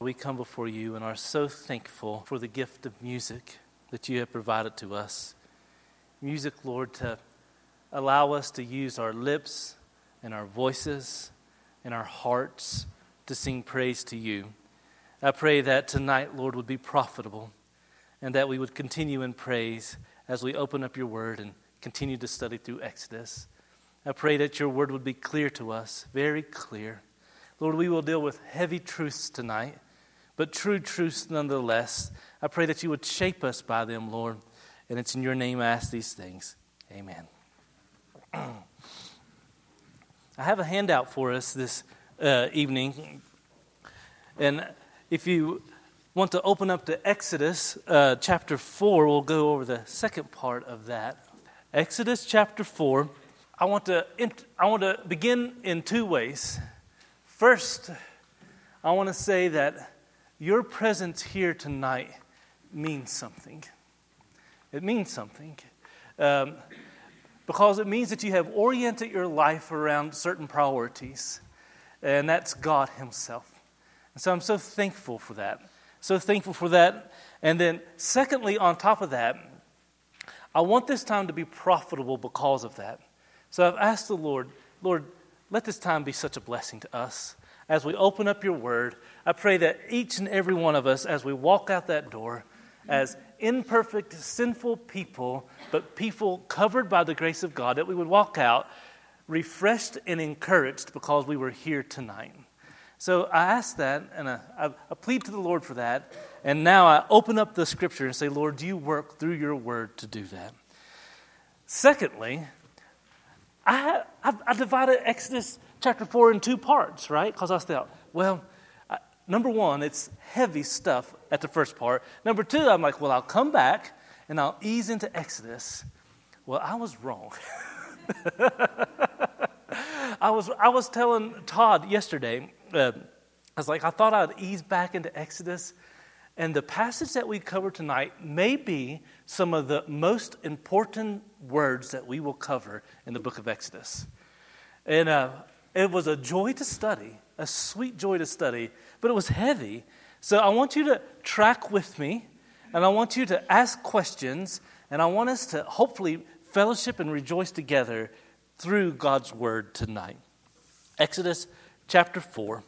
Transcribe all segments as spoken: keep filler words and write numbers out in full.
We come before you and are so thankful for the gift of music that you have provided to us. Music, Lord, to allow us to use our lips and our voices and our hearts to sing praise to you. I pray that tonight, Lord, would be profitable and that we would continue in praise as we open up your word and continue to study through Exodus. I pray that your word would be clear to us, very clear. Lord, we will deal with heavy truths tonight, but true truths nonetheless. I pray that you would shape us by them, Lord. And it's in your name I ask these things. Amen. I have a handout for us this uh, evening. And if you want to open up to Exodus uh, chapter four, we'll go over the second part of that. Exodus chapter four. I want to I want to begin in two ways. First, I want to say that your presence here tonight means something. It means something. Um, because it means that you have oriented your life around certain priorities. And that's God himself. And so I'm so thankful for that. So thankful for that. And then secondly, on top of that, I want this time to be profitable because of that. So I've asked the Lord, Lord, let this time be such a blessing to us. As we open up your word, I pray that each and every one of us, as we walk out that door, as imperfect, sinful people, but people covered by the grace of God, that we would walk out refreshed and encouraged because we were here tonight. So I ask that, and I, I, I plead to the Lord for that, and now I open up the scripture and say, Lord, do you work through your word to do that? Secondly, I, I, I divided Exodus chapter four in two parts, right? Because I thought, well, I, number one, it's heavy stuff at the first part. Number two, I'm like, well, I'll come back and I'll ease into Exodus. Well, I was wrong. I was I was telling Todd yesterday, uh, I was like, I thought I'd ease back into Exodus. And the passage that we cover tonight may be some of the most important words that we will cover in the book of Exodus. And uh, it was a joy to study, a sweet joy to study, but it was heavy. So I want you to track with me, and I want you to ask questions, and I want us to hopefully fellowship and rejoice together through God's word tonight. Exodus chapter four.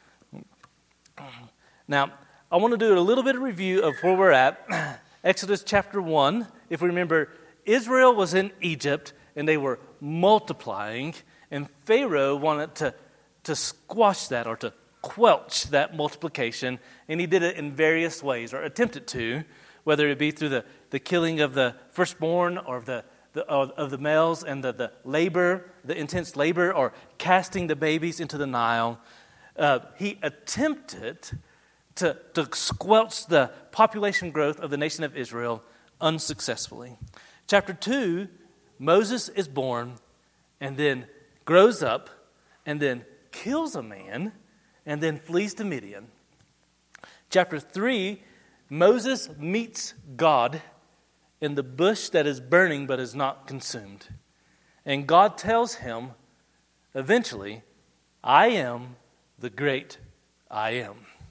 Now, I want to do a little bit of review of where we're at. Exodus chapter one, if we remember, Israel was in Egypt, and they were multiplying, and Pharaoh wanted to, to squash that or to quelch that multiplication, and he did it in various ways, or attempted to, whether it be through the, the killing of the firstborn or the, the of, of the males and the, the labor, the intense labor, or casting the babies into the Nile. Uh, he attempted to, to squelch the population growth of the nation of Israel unsuccessfully. Chapter two, Moses is born and then grows up and then kills a man and then flees to Midian. Chapter three, Moses meets God in the bush that is burning but is not consumed. And God tells him, eventually, I am the great I am.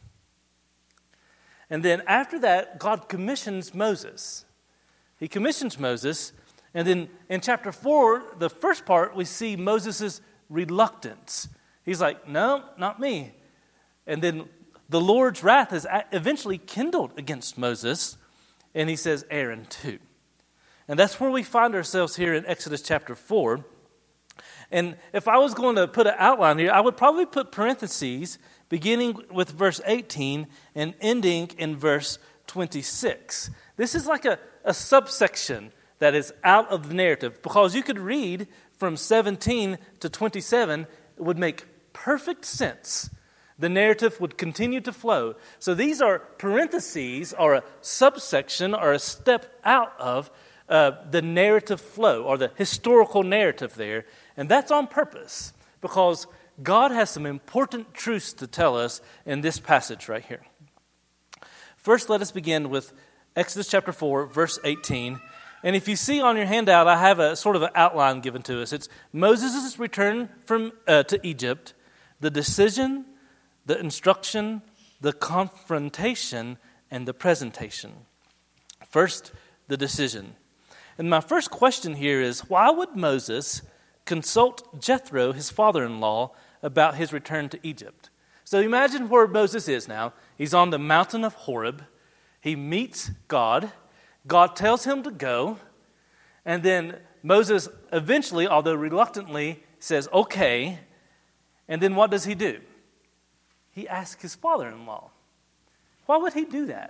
And then after that, God commissions Moses. He commissions Moses, and then in chapter four, the first part, we see Moses' reluctance. He's like, no, not me. And then the Lord's wrath is eventually kindled against Moses, and he says, Aaron too. And that's where we find ourselves here in Exodus chapter four. And if I was going to put an outline here, I would probably put parentheses beginning with verse eighteen and ending in verse twenty-six. This is like a, a subsection that is out of the narrative, because you could read from seventeen to twenty-seven, it would make perfect sense. The narrative would continue to flow. So these are parentheses, or a subsection, or a step out of uh, the narrative flow, or the historical narrative there. And that's on purpose, because God has some important truths to tell us in this passage right here. First, let us begin with Exodus chapter four, verse eighteen. And if you see on your handout, I have a sort of an outline given to us. It's Moses' return from uh, to Egypt, the decision, the instruction, the confrontation and the presentation. First, the decision. And my first question here is, why would Moses consult Jethro, his father-in-law, about his return to Egypt? So imagine where Moses is now. He's on the mountain of Horeb. He meets God. God tells him to go. And then Moses eventually, although reluctantly, says, okay. And then what does he do? He asks his father-in-law. Why would he do that?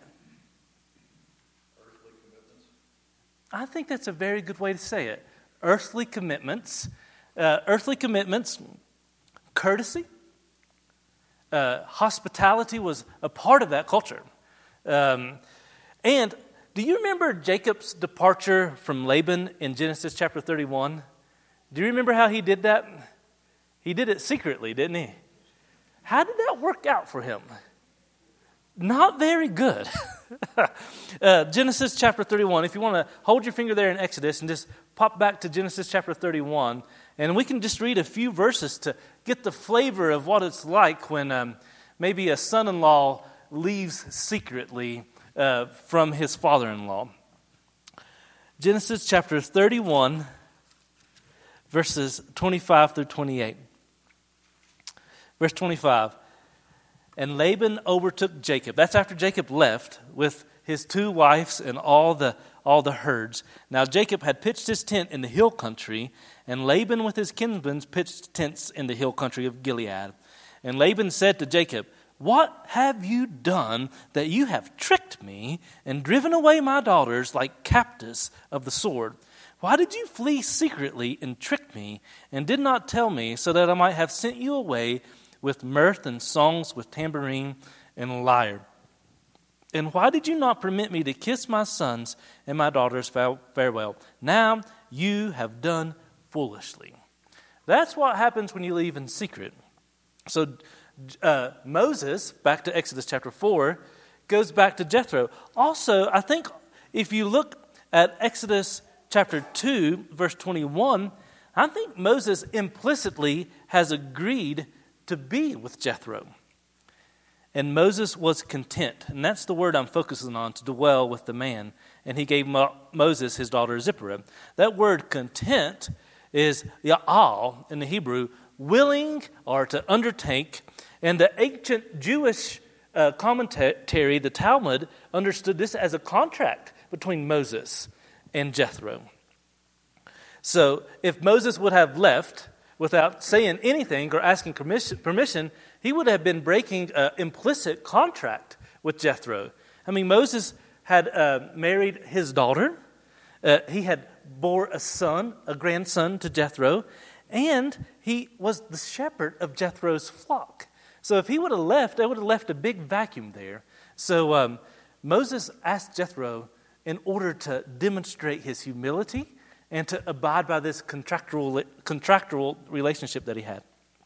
Earthly commitments. I think that's a very good way to say it. Earthly commitments. Uh, earthly commitments, courtesy, uh, hospitality was a part of that culture. Um, and do you remember Jacob's departure from Laban in Genesis chapter thirty-one? Do you remember how he did that? He did it secretly, didn't he? How did that work out for him? Not very good. uh, Genesis chapter thirty-one, if you want to hold your finger there in Exodus and just pop back to Genesis chapter thirty-one, and we can just read a few verses to get the flavor of what it's like when um, maybe a son-in-law leaves secretly uh, from his father-in-law. Genesis chapter thirty-one, verses twenty-five through twenty-eight. Verse twenty-five. And Laban overtook Jacob. That's after Jacob left with his two wives and all the all the herds. Now Jacob had pitched his tent in the hill country, and Laban with his kinsmen pitched tents in the hill country of Gilead. And Laban said to Jacob, "What have you done that you have tricked me and driven away my daughters like captives of the sword? Why did you flee secretly and trick me and did not tell me so that I might have sent you away with mirth and songs, with tambourine and lyre? And why did you not permit me to kiss my sons and my daughters farewell? Now you have done foolishly." That's what happens when you leave in secret. So uh, Moses, back to Exodus chapter four, goes back to Jethro. Also, I think if you look at Exodus chapter two, verse twenty-one, I think Moses implicitly has agreed to be with Jethro. And Moses was content. And that's the word I'm focusing on, to dwell with the man. And he gave Mo- Moses his daughter Zipporah. That word content is ya'al in the Hebrew, willing or to undertake. And the ancient Jewish uh, commentary, the Talmud, understood this as a contract between Moses and Jethro. So if Moses would have left without saying anything or asking permission, he would have been breaking an implicit contract with Jethro. I mean, Moses had uh, married his daughter. Uh, he had bore a son, a grandson to Jethro, and he was the shepherd of Jethro's flock. So if he would have left, they would have left a big vacuum there. So um, Moses asked Jethro in order to demonstrate his humility and to abide by this contractual contractual relationship that he had.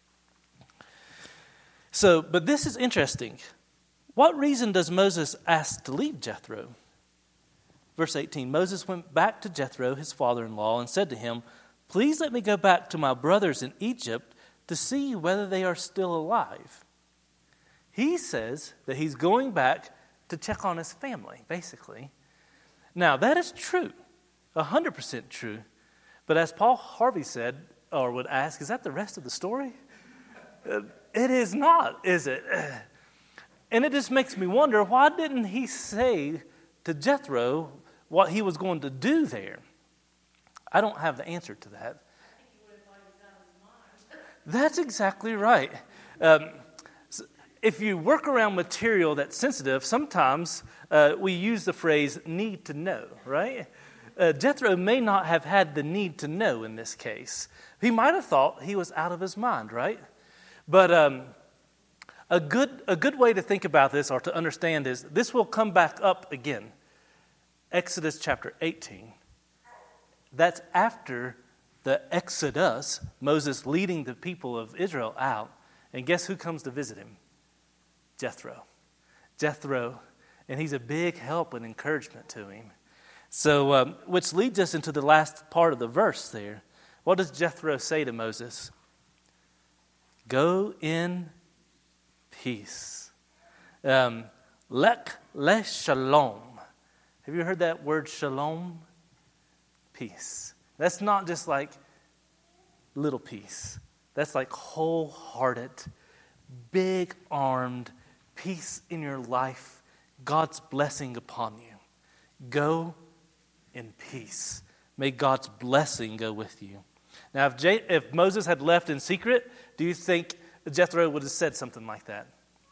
So, but this is interesting. What reason does Moses ask to leave Jethro? Verse eighteen, Moses went back to Jethro, his father-in-law, and said to him, "Please let me go back to my brothers in Egypt to see whether they are still alive." He says that he's going back to check on his family, basically. Now, that is true. one hundred percent true. But as Paul Harvey said, or would ask, is that the rest of the story? Uh, it is not, is it? And it just makes me wonder, why didn't he say to Jethro what he was going to do there? I don't have the answer to that. That's exactly right. Um, if you work around material that's sensitive, sometimes uh, we use the phrase need to know, right? Uh, Jethro may not have had the need to know in this case. He might have thought he was out of his mind, right? But um, a good a good way to think about this or to understand is this will come back up again. Exodus chapter eighteen. That's after the Exodus, Moses leading the people of Israel out. And guess who comes to visit him? Jethro. Jethro. And he's a big help and encouragement to him. So, um, which leads us into the last part of the verse there. What does Jethro say to Moses? Go in peace. Um, lek le shalom. Have you heard that word shalom? Peace. That's not just like little peace. That's like wholehearted, big-armed peace in your life. God's blessing upon you. Go in peace. May God's blessing go with you. Now, if, J- if Moses had left in secret, do you think Jethro would have said something like that?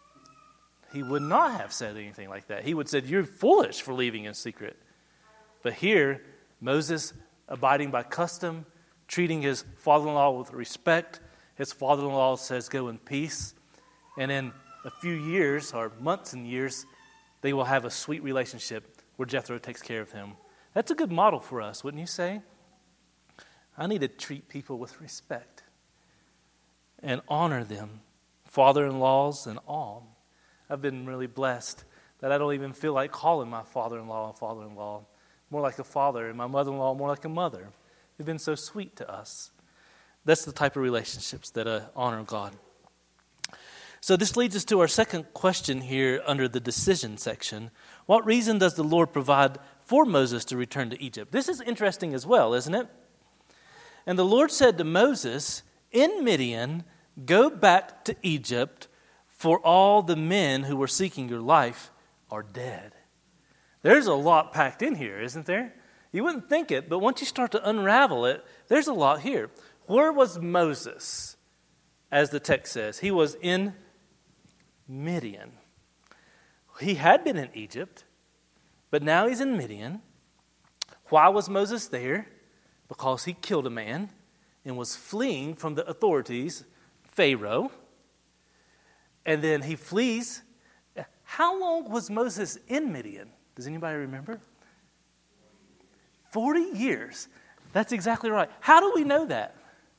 He would not have said anything like that. He would have said, you're foolish for leaving in secret. But here, Moses, abiding by custom, treating his father-in-law with respect. His father-in-law says, go in peace. And in a few years, or months and years, they will have a sweet relationship where Jethro takes care of him. That's a good model for us, wouldn't you say? I need to treat people with respect and honor them, father-in-laws and all. I've been really blessed that I don't even feel like calling my father-in-law a father-in-law, more like a father, and my mother-in-law more like a mother. They've been so sweet to us. That's the type of relationships that uh, honor God. So this leads us to our second question here under the decision section. What reason does the Lord provide for Moses to return to Egypt? This is interesting as well, isn't it? And the Lord said to Moses, in Midian, go back to Egypt, for all the men who were seeking your life are dead. There's a lot packed in here, isn't there? You wouldn't think it, but once you start to unravel it, there's a lot here. Where was Moses, as the text says? He was in Midian. He had been in Egypt, but now he's in Midian. Why was Moses there? Because he killed a man and was fleeing from the authorities, Pharaoh. And then he flees. How long was Moses in Midian? Does anybody remember? forty years. That's exactly right. How do we know that?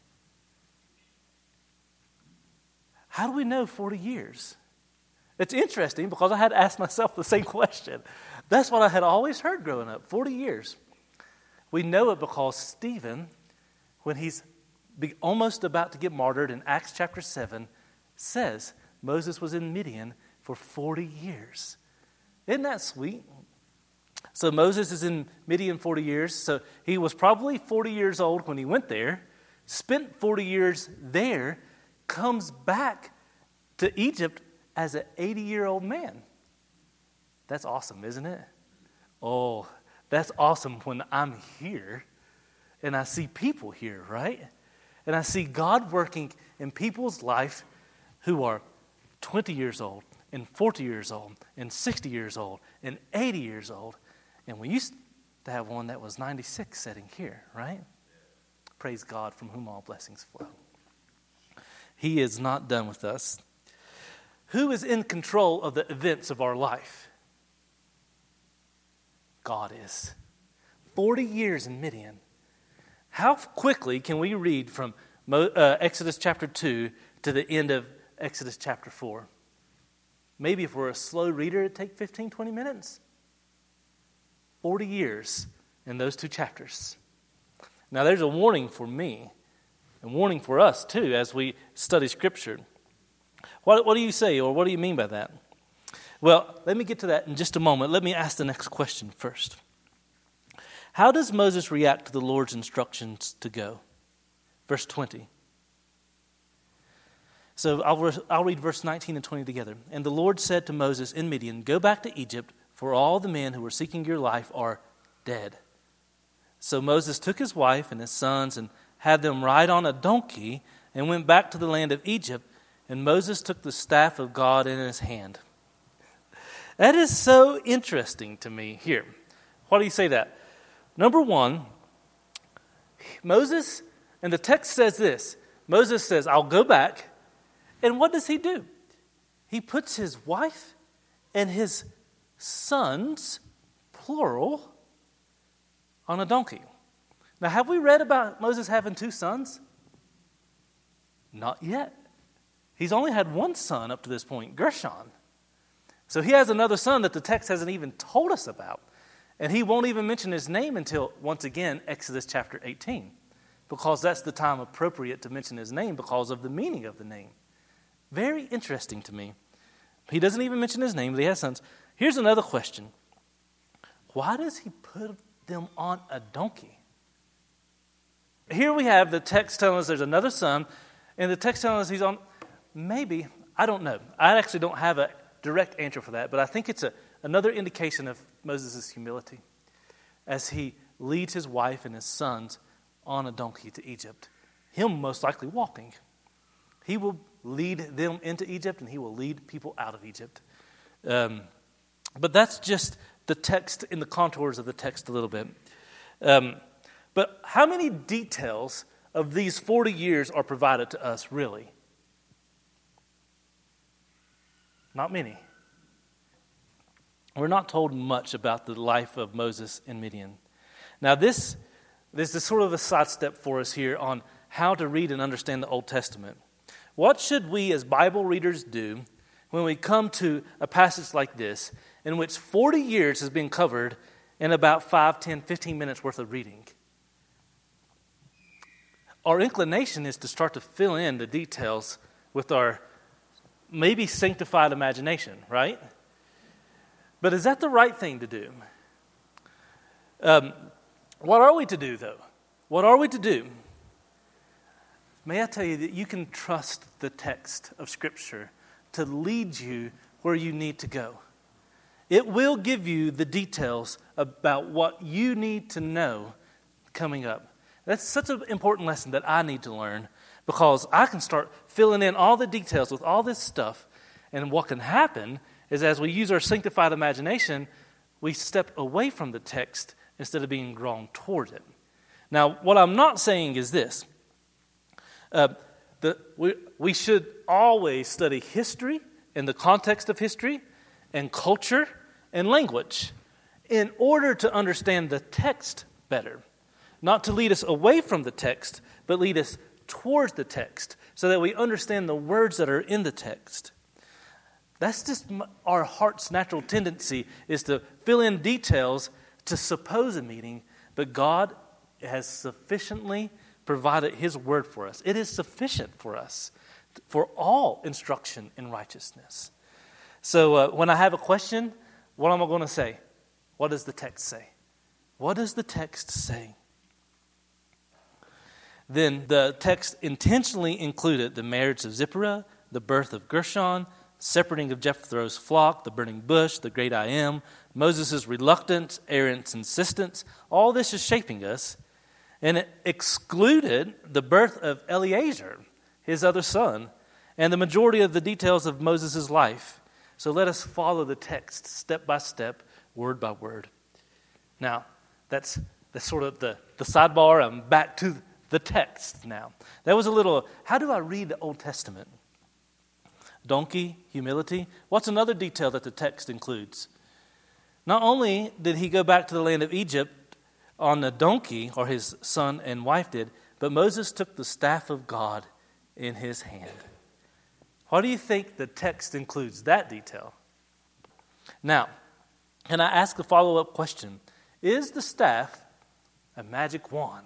How do we know forty years? It's interesting because I had asked myself the same question. That's what I had always heard growing up, forty years. We know it because Stephen, when he's almost about to get martyred in Acts chapter seven, says Moses was in Midian for forty years. Isn't that sweet? So Moses is in Midian forty years. So he was probably forty years old when he went there, spent forty years there, comes back to Egypt as an eighty-year-old man. That's awesome, isn't it? Oh, that's awesome when I'm here and I see people here, right? And I see God working in people's life who are twenty years old and forty years old and sixty years old and eighty years old. And we used to have one that was ninety-six sitting here, right? Praise God, from whom all blessings flow. He is not done with us. Who is in control of the events of our life? God is. forty years in Midian. How quickly can we read from uh, Exodus chapter two to the end of Exodus chapter four? Maybe if we're a slow reader, it'd take fifteen, twenty minutes. forty years in those two chapters. Now there's a warning for me, a warning for us too as we study Scripture. What, what do you say, or what do you mean by that? Well, let me get to that in just a moment. Let me ask the next question first. How does Moses react to the Lord's instructions to go? Verse twenty. So I'll, I'll read verse nineteen and twenty together. And the Lord said to Moses in Midian, go back to Egypt, for all the men who were seeking your life are dead. So Moses took his wife and his sons and had them ride on a donkey and went back to the land of Egypt. And Moses took the staff of God in his hand. That is so interesting to me here. Why do you say that? Number one, Moses, and the text says this. Moses says, I'll go back. And what does he do? He puts his wife and his sons, plural, on a donkey. Now, have we read about Moses having two sons? Not yet. He's only had one son up to this point, Gershon. So he has another son that the text hasn't even told us about. And he won't even mention his name until, once again, Exodus chapter eighteen. Because that's the time appropriate to mention his name because of the meaning of the name. Very interesting to me. He doesn't even mention his name, but he has sons. Here's another question. Why does he put them on a donkey? Here we have the text telling us there's another son, and the text telling us he's on, maybe, I don't know. I actually don't have a direct answer for that, but I think it's a, another indication of Moses' humility as he leads his wife and his sons on a donkey to Egypt. Him most likely walking. He will lead them into Egypt, and he will lead people out of Egypt. Um, but that's just the text in the contours of the text a little bit. Um, but how many details of these forty years are provided to us, really? Not many. We're not told much about the life of Moses in Midian. Now this, this is sort of a sidestep for us here on how to read and understand the Old Testament. What should we as Bible readers do when we come to a passage like this in which forty years has been covered in about five, ten, fifteen minutes worth of reading? Our inclination is to start to fill in the details with our maybe sanctified imagination, right? But is that the right thing to do? Um, what are we to do, though? What are we to do? May I tell you that you can trust the text of Scripture to lead you where you need to go. It will give you the details about what you need to know coming up. That's such an important lesson that I need to learn, because I can start filling in all the details with all this stuff, and what can happen is as we use our sanctified imagination, we step away from the text instead of being drawn toward it. Now, what I'm not saying is this. Uh, the, we, we should always study history in the context of history and culture and language in order to understand the text better. Not to lead us away from the text, but lead us towards the text so that we understand the words that are in the text. That's just our heart's natural tendency, is to fill in details to suppose a meaning, but God has sufficiently provided His word for us. It is sufficient for us for all instruction in righteousness. So uh, when I have a question, what am I going to say? What does the text say? What does the text say? Then the text intentionally included the marriage of Zipporah, the birth of Gershon, separating of Jethro's flock, the burning bush, the great I am, Moses' reluctance, Aaron's insistence. All this is shaping us. And it excluded the birth of Eleazar, his other son, and the majority of the details of Moses' life. So let us follow the text step by step, word by word. Now, that's, that's sort of the, the sidebar. I'm back to the text now. That was a little, how do I read the Old Testament? Donkey, humility. What's another detail that the text includes? Not only did he go back to the land of Egypt on a donkey, or his son and wife did, but Moses took the staff of God in his hand. Why do you think the text includes that detail? Now, can I ask a follow-up question? Is the staff a magic wand?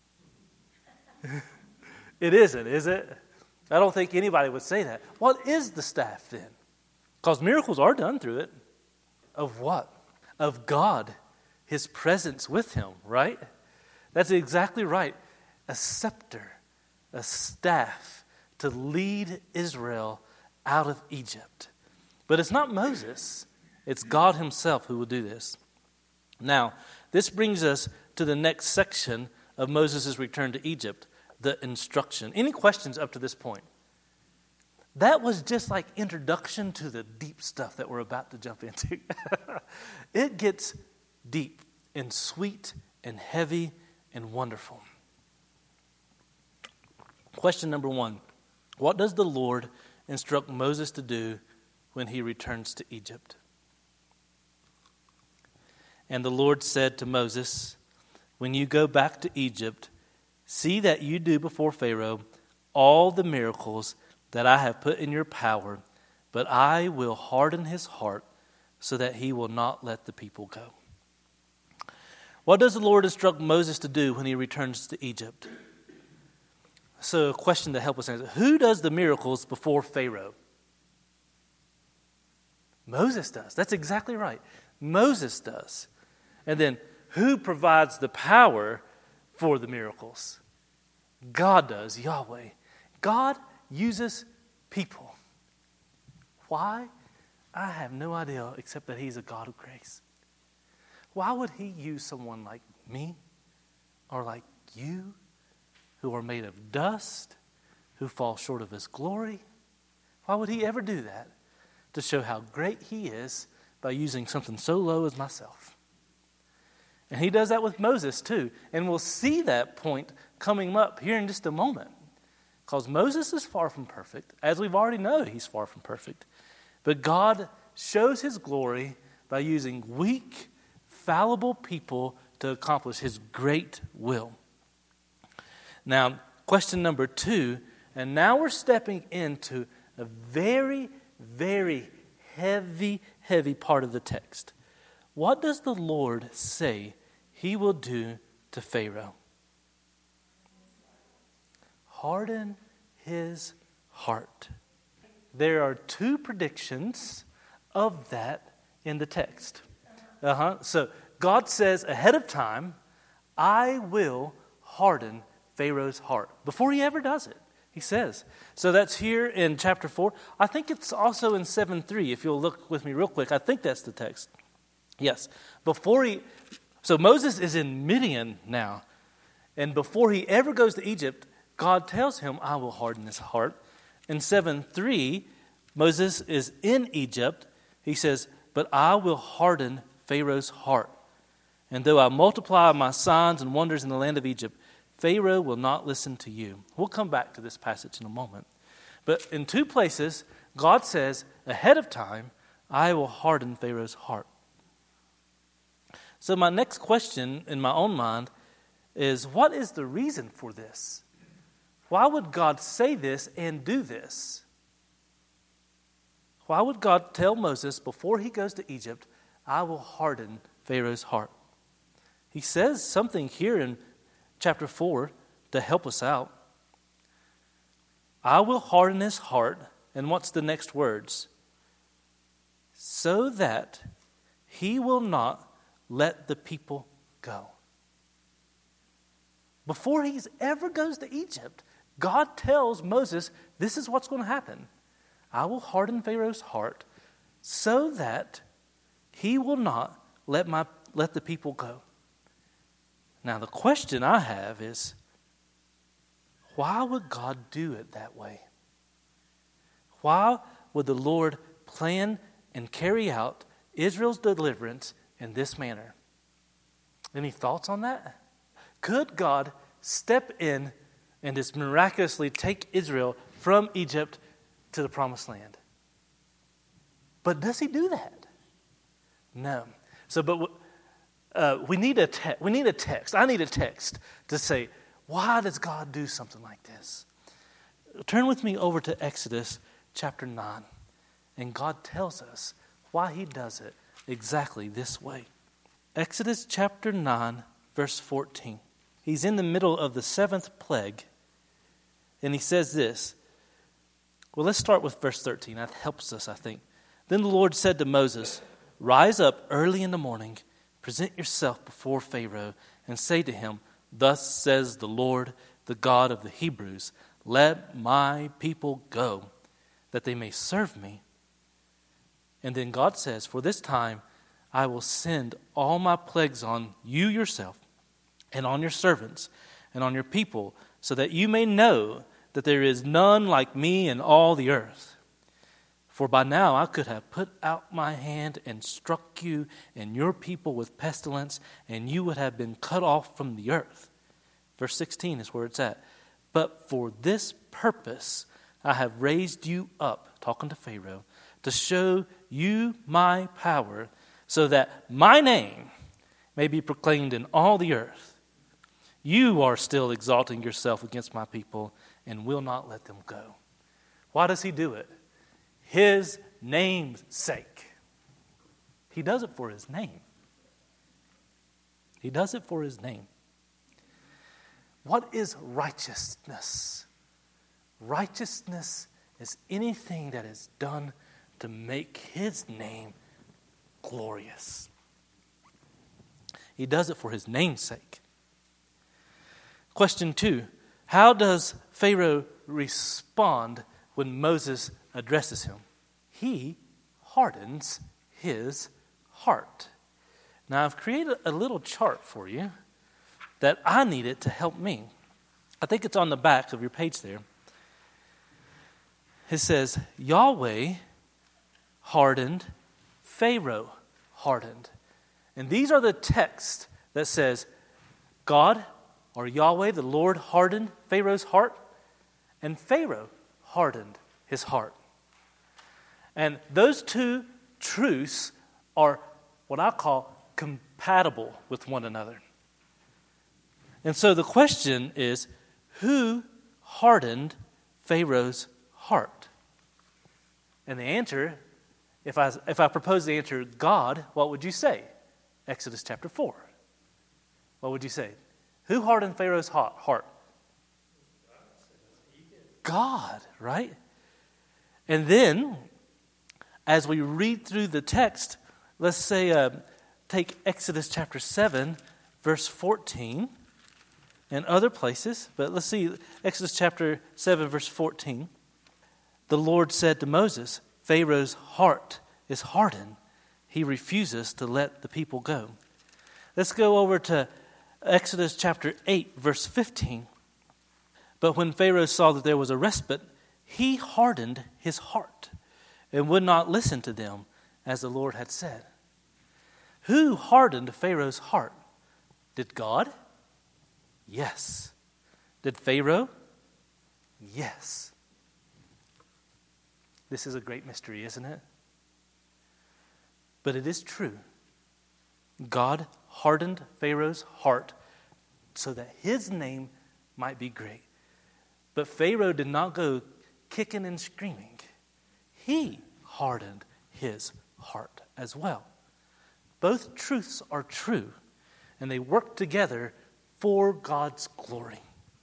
It isn't, is it? I don't think anybody would say that. What is the staff then? Because miracles are done through it. Of what? Of God. His presence with him, right? That's exactly right. A scepter, a staff to lead Israel out of Egypt. But it's not Moses. It's God himself who will do this. Now, this brings us to the next section of Moses' return to Egypt, the instruction. Any questions up to this point? That was just like introduction to the deep stuff that we're about to jump into. It gets deep and sweet and heavy and wonderful. Question number one. What does the Lord instruct Moses to do when he returns to Egypt? And the Lord said to Moses, when you go back to Egypt, see that you do before Pharaoh all the miracles that I have put in your power, but I will harden his heart so that he will not let the people go. What does the Lord instruct Moses to do when he returns to Egypt? So a question to help us answer. Who does the miracles before Pharaoh? Moses does. That's exactly right. Moses does. And then who provides the power for the miracles? God does, Yahweh. God uses people. Why? I have no idea except that he's a God of grace. Why would he use someone like me or like you who are made of dust, who fall short of his glory? Why would he ever do that? To show how great he is by using something so low as myself. And he does that with Moses too. And we'll see that point coming up here in just a moment. Because Moses is far from perfect. As we've already known, he's far from perfect. But God shows his glory by using weak, fallible people to accomplish his great will. Now, question number two, and now we're stepping into a very, very heavy, heavy part of the text. What does the Lord say he will do to Pharaoh? Harden his heart. There are two predictions of that in the text. Uh-huh. So God says ahead of time, I will harden Pharaoh's heart. Before he ever does it, he says. So that's here in chapter four. I think it's also in seven three. If you'll look with me real quick, I think that's the text. Yes. Before he, so Moses is in Midian now. And before he ever goes to Egypt, God tells him, I will harden his heart. In seven three, Moses is in Egypt. He says, but I will harden Pharaoh's heart. And though I multiply my signs and wonders in the land of Egypt, Pharaoh will not listen to you. We'll come back to this passage in a moment. But in two places, God says, ahead of time, I will harden Pharaoh's heart. So my next question in my own mind is, what is the reason for this? Why would God say this and do this? Why would God tell Moses before he goes to Egypt, I will harden Pharaoh's heart? He says something here in chapter four to help us out. I will harden his heart. And what's the next words? So that he will not let the people go. Before he ever goes to Egypt, God tells Moses, this is what's going to happen. I will harden Pharaoh's heart so that he will not let my let the people go. Now the question I have is, why would God do it that way? Why would the Lord plan and carry out Israel's deliverance in this manner? Any thoughts on that? Could God step in and just miraculously take Israel from Egypt to the promised land? But does he do that? No. So, but uh, we need a te- we need a text. I need a text to say, why does God do something like this? Turn with me over to Exodus chapter nine, and God tells us why he does it exactly this way. Exodus chapter nine, verse fourteen. He's in the middle of the seventh plague, and he says this. Well, let's start with verse thirteen. That helps us, I think. Then the Lord said to Moses, rise up early in the morning, present yourself before Pharaoh, and say to him, thus says the Lord, the God of the Hebrews, let my people go, that they may serve me. And then God says, for this time I will send all my plagues on you yourself, and on your servants, and on your people, so that you may know that there is none like me in all the earth. For by now I could have put out my hand and struck you and your people with pestilence, and you would have been cut off from the earth. Verse sixteen is where it's at. But for this purpose I have raised you up, talking to Pharaoh, to show you my power, so that my name may be proclaimed in all the earth. You are still exalting yourself against my people and will not let them go. Why does he do it? His name's sake. He does it for his name. He does it for his name. What is righteousness? Righteousness is anything that is done to make his name glorious. He does it for his name's sake. Question two, how does Pharaoh respond when Moses addresses him? He hardens his heart. Now, I've created a little chart for you that I needed to help me. I think it's on the back of your page there. It says, Yahweh hardened, Pharaoh hardened. And these are the texts that says, God, or Yahweh, the Lord, hardened Pharaoh's heart, and Pharaoh hardened his heart. And those two truths are what I call compatible with one another. And so the question is, who hardened Pharaoh's heart? And the answer, if I if I propose the answer, God, what would you say? Exodus chapter four. What would you say? Who hardened Pharaoh's heart? God, right? And then, as we read through the text, let's say, uh, take Exodus chapter seven, verse fourteen, and other places. But let's see, Exodus chapter seven, verse fourteen. The Lord said to Moses, Pharaoh's heart is hardened. He refuses to let the people go. Let's go over to Exodus chapter eight, verse fifteen. But when Pharaoh saw that there was a respite, he hardened his heart and would not listen to them as the Lord had said. Who hardened Pharaoh's heart? Did God? Yes. Did Pharaoh? Yes. This is a great mystery, isn't it? But it is true. God hardened Pharaoh's heart so that his name might be great. But Pharaoh did not go kicking and screaming. He hardened his heart as well. Both truths are true, and they work together for God's glory.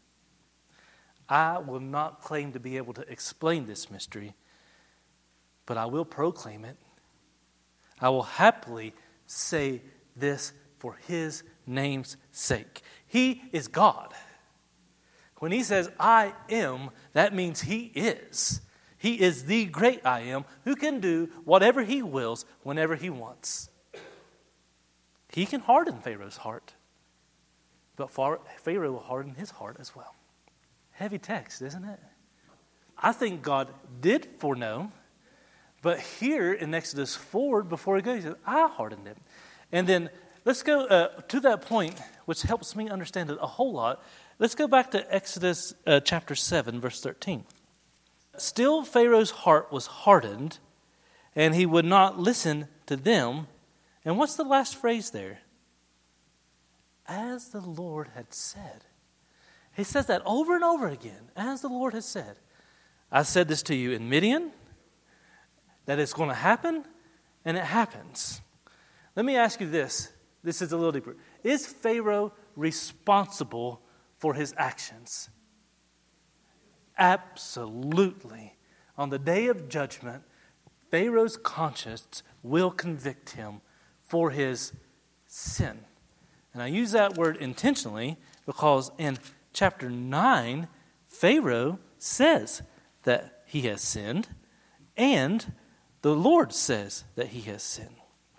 I will not claim to be able to explain this mystery, but I will proclaim it. I will happily say this for his name's sake. He is God. When he says, I am, that means he is. He is the great I am who can do whatever he wills whenever he wants. He can harden Pharaoh's heart, but Pharaoh will harden his heart as well. Heavy text, isn't it? I think God did foreknow, but here in Exodus four, before he goes, he says, I hardened him. And then let's go uh, to that point, which helps me understand it a whole lot. Let's go back to Exodus uh, chapter seven, verse thirteen. Still Pharaoh's heart was hardened, and he would not listen to them. And what's the last phrase there? As the Lord had said. He says that over and over again. As the Lord has said. I said this to you in Midian, that it's going to happen, and it happens. Let me ask you this. This is a little deeper. Is Pharaoh responsible for his actions? Absolutely. On the day of judgment, Pharaoh's conscience will convict him for his sin. And I use that word intentionally because in chapter nine, Pharaoh says that he has sinned, and the Lord says that he has sinned.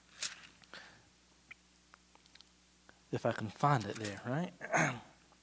If I can find it there, right?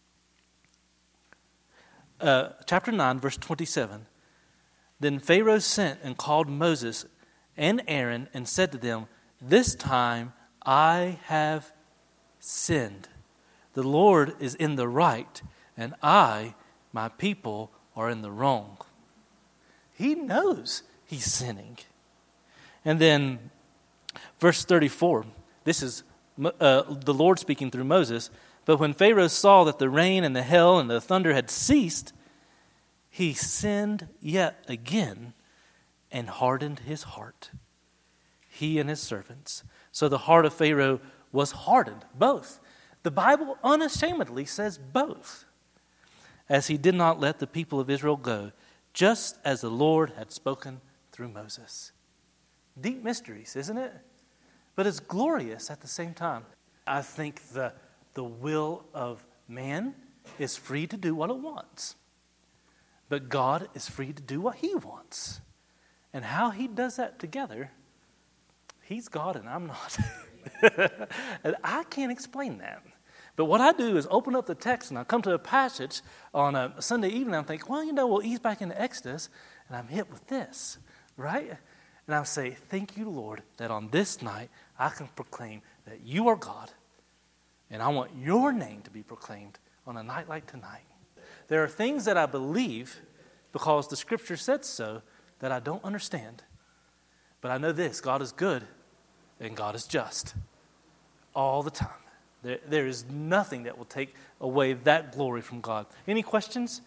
uh, chapter nine, verse twenty-seven. Then Pharaoh sent and called Moses and Aaron and said to them, this time I have sinned. The Lord is in the right, and I, my people, are in the wrong. He knows he's sinning. And then verse thirty-four, this is uh, the Lord speaking through Moses. But when Pharaoh saw that the rain and the hail and the thunder had ceased, he sinned yet again and hardened his heart, he and his servants. So the heart of Pharaoh was hardened, both. The Bible unashamedly says both. As he did not let the people of Israel go, just as the Lord had spoken through Moses. Deep mysteries, isn't it? But it's glorious at the same time. I think the, the will of man is free to do what it wants. But God is free to do what he wants. And how he does that together, he's God and I'm not. And I can't explain that. But what I do is open up the text and I come to a passage on a Sunday evening. I'm thinking, well, you know, we'll ease back into Exodus. And I'm hit with this, right? And I say, thank you, Lord, that on this night I can proclaim that you are God. And I want your name to be proclaimed on a night like tonight. There are things that I believe because the Scripture said so that I don't understand. But I know this, God is good and God is just all the time. There, there is nothing that will take away that glory from God. Any questions?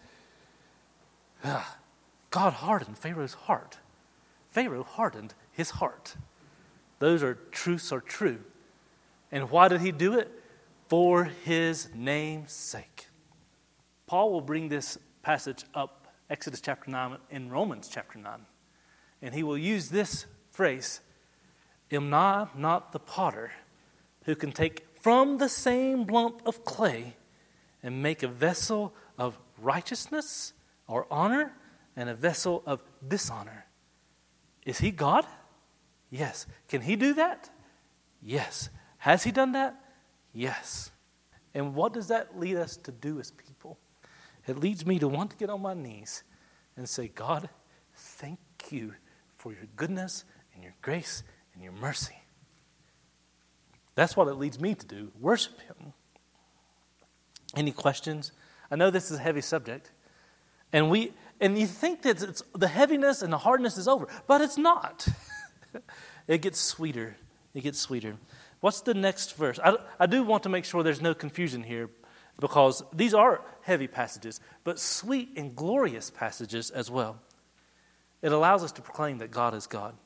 God hardened Pharaoh's heart. Pharaoh hardened his heart. Those are truths are true. And why did he do it? For his name's sake. Paul will bring this passage up, Exodus chapter nine, in Romans chapter nine. And he will use this phrase, am I not the potter who can take from the same lump of clay and make a vessel of righteousness or honor and a vessel of dishonor? Is he God? Yes. Can he do that? Yes. Has he done that? Yes. And what does that lead us to do as people? It leads me to want to get on my knees and say, God, thank you for your goodness and your grace and your mercy. That's what it leads me to do, worship him. Any questions? I know this is a heavy subject. And we and you think that it's, the heaviness and the hardness is over, but it's not. It gets sweeter. It gets sweeter. What's the next verse? I, I do want to make sure there's no confusion here because these are heavy passages, but sweet and glorious passages as well. It allows us to proclaim that God is God.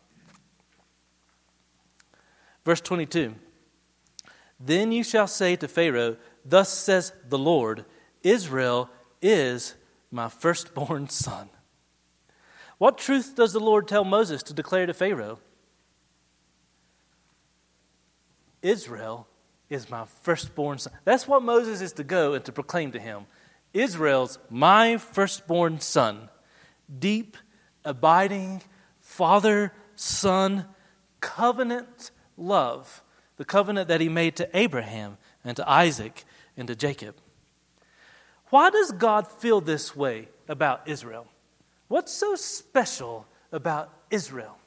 Verse twenty-two. Then you shall say to Pharaoh, thus says the Lord, Israel is my firstborn son. What truth does the Lord tell Moses to declare to Pharaoh? Israel is my firstborn son. That's what Moses is to go and to proclaim to him. Israel's my firstborn son. Deep, abiding, father, son, covenant love. The covenant that he made to Abraham and to Isaac and to Jacob. Why does God feel this way about Israel? What's so special about Israel?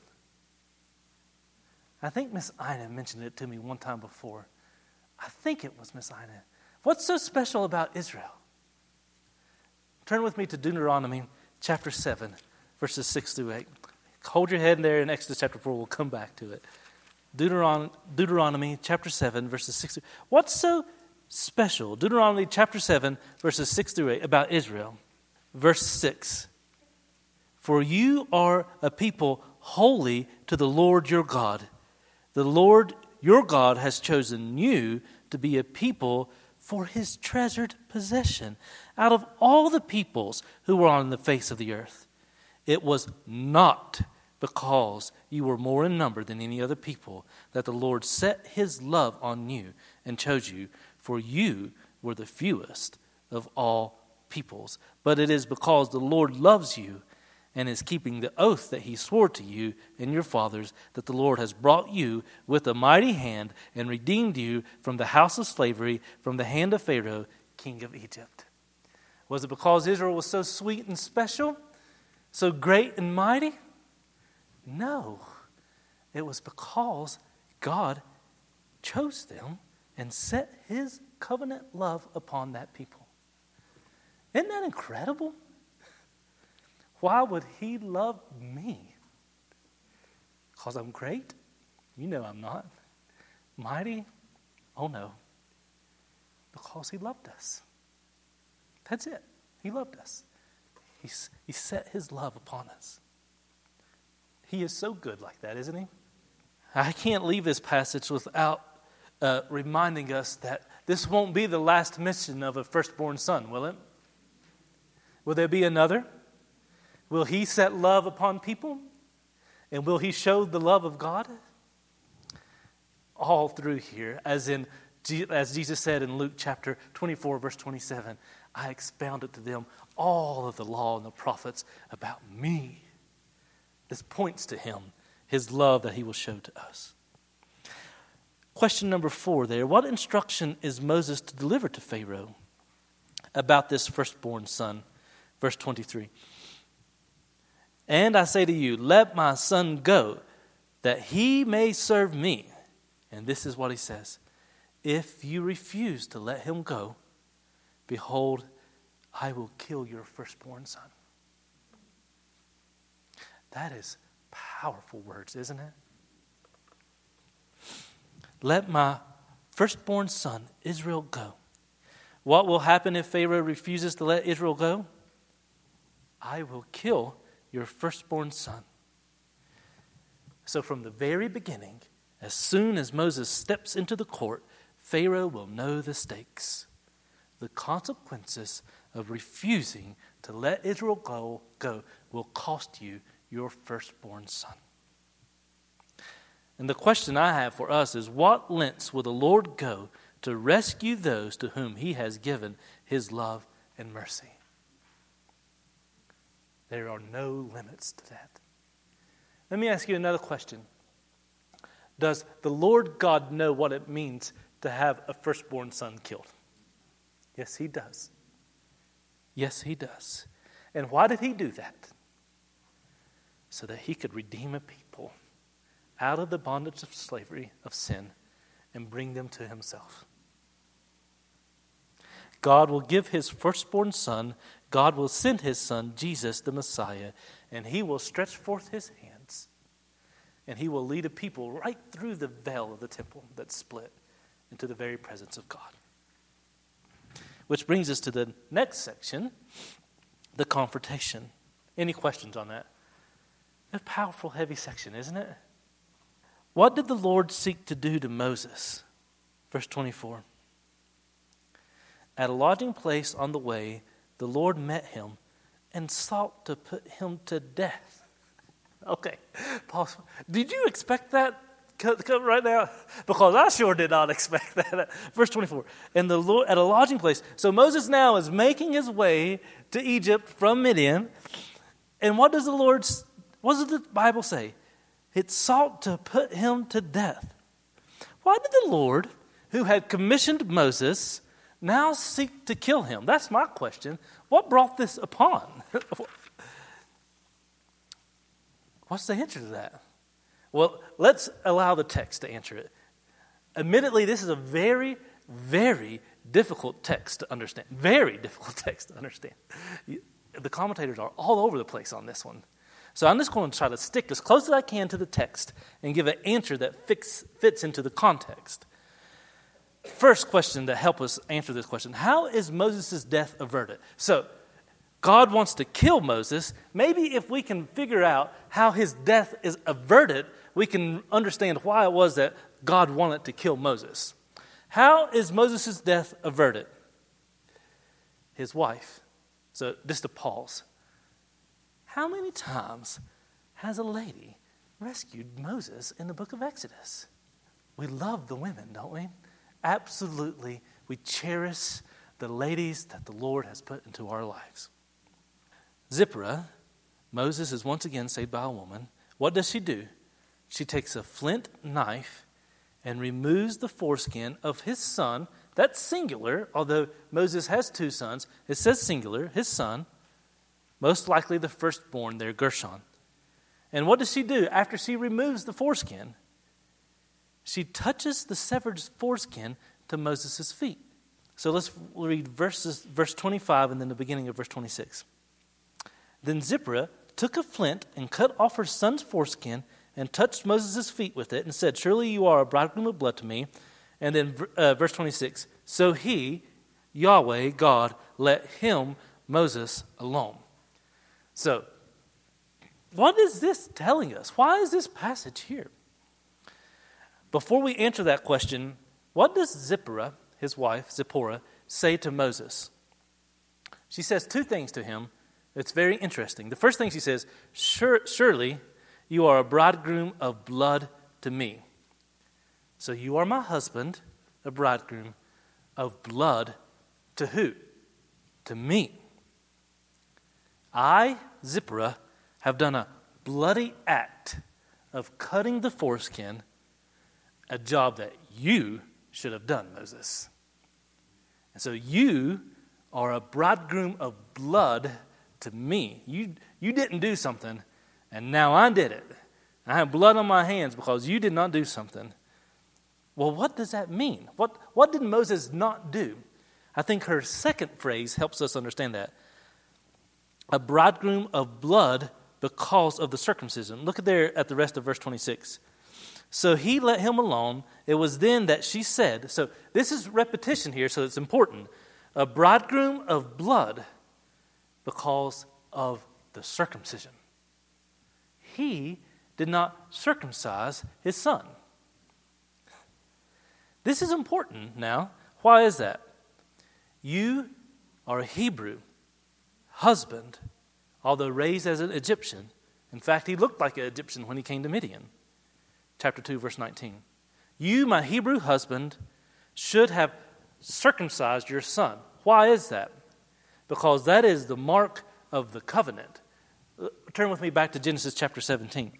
I think Miss Ina mentioned it to me one time before. I think it was Miss Ina. What's so special about Israel? Turn with me to Deuteronomy chapter seven, verses six through eight. Hold your head there in Exodus chapter four. We'll come back to it. Deuteron- Deuteronomy chapter seven, verses six through eight. What's so special? Deuteronomy chapter seven, verses six through eight about Israel. Verse six. For you are a people holy to the Lord your God. The Lord your God has chosen you to be a people for his treasured possession out of all the peoples who were on the face of the earth. It was not because you were more in number than any other people that the Lord set his love on you and chose you, for you were the fewest of all peoples. But it is because the Lord loves you and is keeping the oath that he swore to you and your fathers that the Lord has brought you with a mighty hand and redeemed you from the house of slavery, from the hand of Pharaoh, king of Egypt. Was it because Israel was so sweet and special, so great and mighty? No. It was because God chose them and set his covenant love upon that people. Isn't that incredible? Why would he love me? Because I'm great? You know I'm not. Mighty? Oh no. Because he loved us. That's it. He loved us. He, he set his love upon us. He is so good like that, isn't he? I can't leave this passage without uh, reminding us that this won't be the last mission of a firstborn son, will it? Will there be another? Will he set love upon people? And will he show the love of God? All through here, as in as Jesus said in Luke chapter twenty-four, verse twenty-seven, I expounded to them all of the law and the prophets about me. This points to him, his love that he will show to us. Question number four there. What instruction is Moses to deliver to Pharaoh about this firstborn son? Verse twenty-three. And I say to you, let my son go, that he may serve me. And this is what he says. If you refuse to let him go, behold, I will kill your firstborn son. That is powerful words, isn't it? Let my firstborn son, Israel, go. What will happen if Pharaoh refuses to let Israel go? I will kill your firstborn son. So from the very beginning, as soon as Moses steps into the court, Pharaoh will know the stakes, the consequences of refusing to let Israel go, go will cost you your firstborn son. And the question I have for us is, what lengths will the Lord go to rescue those to whom he has given his love and mercy? There are no limits to that. Let me ask you another question. Does the Lord God know what it means to have a firstborn son killed? Yes, he does. Yes, he does. And why did he do that? So that he could redeem a people out of the bondage of slavery, of sin, and bring them to himself. God will give his firstborn son. God will send his son, Jesus the Messiah, and he will stretch forth his hands, and he will lead a people right through the veil of the temple that split into the very presence of God. Which brings us to the next section, the confrontation. Any questions on that? A powerful, heavy section, isn't it? What did the Lord seek to do to Moses? Verse twenty-four. At a lodging place on the way, the Lord met him and sought to put him to death. Okay, pause. Did you expect that to come right now? Because I sure did not expect that. Verse twenty-four. And the Lord at a lodging place. So Moses now is making his way to Egypt from Midian. And what does the Lord, what does the Bible say? It sought to put him to death. Why did the Lord, who had commissioned Moses, now seek to kill him? That's my question. What brought this upon? What's the answer to that? Well, let's allow the text to answer it. Admittedly, this is a very, very difficult text to understand. Very difficult text to understand. The commentators are all over the place on this one. So I'm just going to try to stick as close as I can to the text and give an answer that fix, fits into the context. First question to help us answer this question: how is Moses' death averted? So God wants to kill Moses. Maybe if we can figure out how his death is averted, we can understand why it was that God wanted to kill Moses. How is Moses' death averted? His wife. So just to pause. How many times has a lady rescued Moses in the book of Exodus? We love the women, don't we? Absolutely. We cherish the ladies that the Lord has put into our lives. Zipporah, Moses is once again saved by a woman. What does she do? She takes a flint knife and removes the foreskin of his son. That's singular, although Moses has two sons. It says singular, his son. Most likely the firstborn there, Gershon. And what does she do after she removes the foreskin? She touches the severed foreskin to Moses' feet. So let's read verses, verse twenty-five and then the beginning of verse twenty-six. Then Zipporah took a flint and cut off her son's foreskin and touched Moses' feet with it and said, surely you are a bridegroom of blood to me. And then uh, verse twenty-six, so he, Yahweh, God, let him, Moses, alone. So, what is this telling us? Why is this passage here? Before we answer that question, what does Zipporah, his wife, Zipporah, say to Moses? She says two things to him. It's very interesting. The first thing she says, Sure, surely you are a bridegroom of blood to me. So you are my husband, a bridegroom of blood to who? To me. I, Zipporah, have done a bloody act of cutting the foreskin, a job that you should have done, Moses. And so you are a bridegroom of blood to me. You, you didn't do something, and now I did it. I have blood on my hands because you did not do something. Well, what does that mean? What, what did Moses not do? I think her second phrase helps us understand that. A bridegroom of blood because of the circumcision. Look at there at the rest of verse twenty-six. So he let him alone. It was then that she said, so this is repetition here, so it's important. A bridegroom of blood because of the circumcision. He did not circumcise his son. This is important now. Why is that? You are a Hebrew husband, although raised as an Egyptian. In fact, he looked like an Egyptian when he came to Midian. Chapter two, verse nineteen. You, my Hebrew husband, should have circumcised your son. Why is that? Because that is the mark of the covenant. Turn with me back to Genesis chapter seventeen.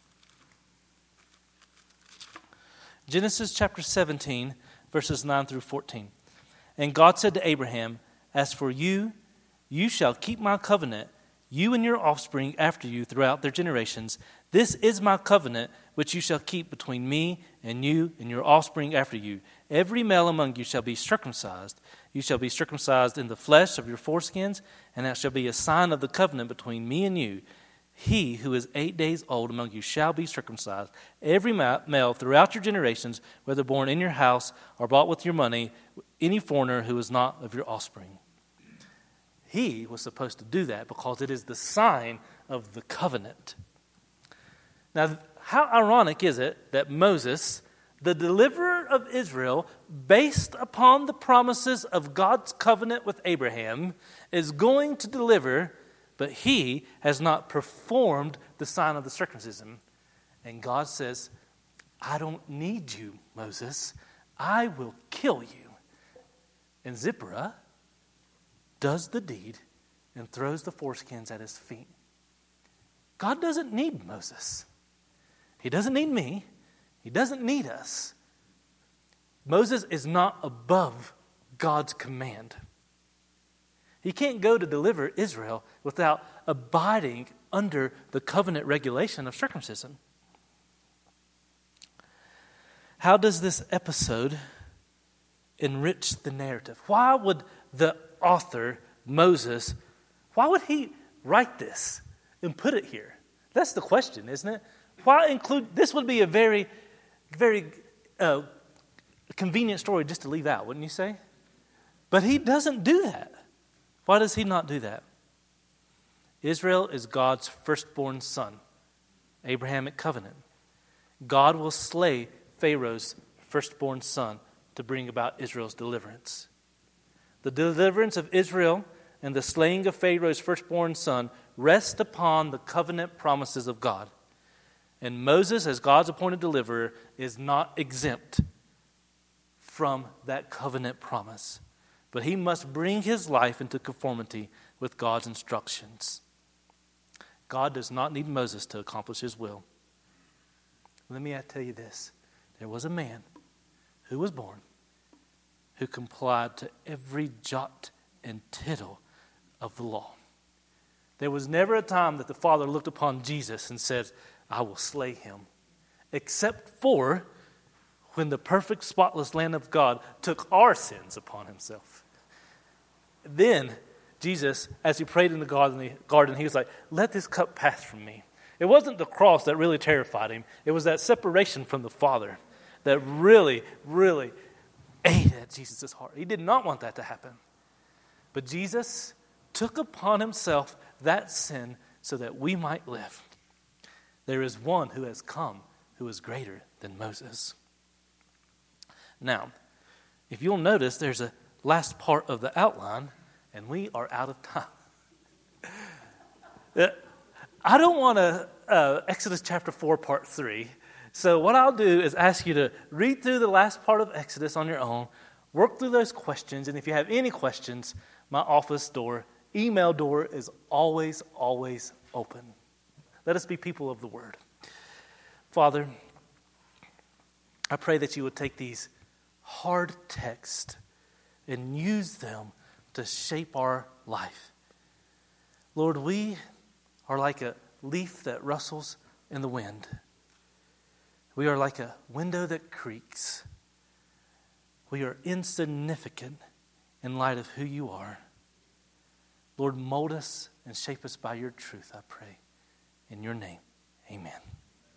Genesis chapter seventeen, verses nine through fourteen. And God said to Abraham, as for you, you shall keep my covenant, you and your offspring after you throughout their generations. This is my covenant which you shall keep between me and you and your offspring after you. Every male among you shall be circumcised. You shall be circumcised in the flesh of your foreskins, and that shall be a sign of the covenant between me and you. He who is eight days old among you shall be circumcised. Every male throughout your generations, whether born in your house or bought with your money, any foreigner who is not of your offspring. He was supposed to do that because it is the sign of the covenant. Now, how ironic is it that Moses, the deliverer of Israel, based upon the promises of God's covenant with Abraham, is going to deliver, but he has not performed the sign of the circumcision. And God says, I don't need you, Moses. I will kill you. And Zipporah does the deed and throws the foreskins at his feet. God doesn't need Moses. He doesn't need me. He doesn't need us. Moses is not above God's command. He can't go to deliver Israel without abiding under the covenant regulation of circumcision. How does this episode enrich the narrative? Why would the author, Moses, why would he write this and put it here? That's the question, isn't it? Why include, this would be a very, very uh, convenient story just to leave out, wouldn't you say? But he doesn't do that. Why does he not do that? Israel is God's firstborn son, Abrahamic covenant. God will slay Pharaoh's firstborn son to bring about Israel's deliverance. The deliverance of Israel and the slaying of Pharaoh's firstborn son rest upon the covenant promises of God. And Moses, as God's appointed deliverer, is not exempt from that covenant promise. But he must bring his life into conformity with God's instructions. God does not need Moses to accomplish his will. Let me tell you this. There was a man who was born who complied to every jot and tittle of the law. There was never a time that the Father looked upon Jesus and said, I will slay him, except for when the perfect, spotless Lamb of God took our sins upon himself. Then Jesus, as he prayed in the garden, he was like, let this cup pass from me. It wasn't the cross that really terrified him. It was that separation from the Father that really, really ate at Jesus' heart. He did not want that to happen. But Jesus took upon himself that sin so that we might live. There is one who has come who is greater than Moses. Now, if you'll notice, there's a last part of the outline, and we are out of time. I don't want to uh, Exodus chapter four, part three. So what I'll do is ask you to read through the last part of Exodus on your own, work through those questions, and if you have any questions, my office door, email door is always, always open. Let us be people of the Word. Father, I pray that you would take these hard texts and use them to shape our life. Lord, we are like a leaf that rustles in the wind. We are like a window that creaks. We are insignificant in light of who you are. Lord, mold us and shape us by your truth, I pray. In your name, amen.